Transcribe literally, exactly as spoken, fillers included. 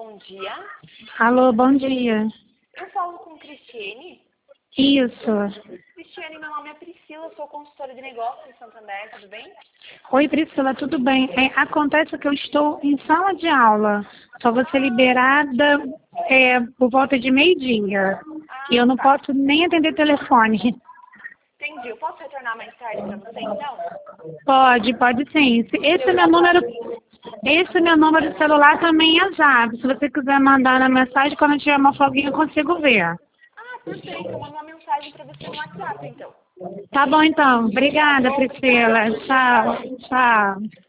bom dia. Alô, bom dia. Eu falo com Cristiane. Isso. Cristiane, meu nome é Priscila, sou consultora de negócios em Santander, tudo bem? Oi, Priscila, tudo bem? É, acontece que eu estou em sala de aula. Só vou ser liberada é, por volta de meio-dia. Ah, E eu não tá. posso nem atender telefone. Entendi. Eu posso retornar mais tarde para você, então? Pode, pode sim. Esse é meu número, esse meu número de celular também é zap. Se você quiser mandar na mensagem, quando eu tiver uma folguinha, eu consigo ver. Ah, perfeito. Eu mando uma mensagem para você no WhatsApp, então. Tá bom, então. Tá Obrigada, bom? Obrigada a Priscila. você. Tchau, Tchau. tchau.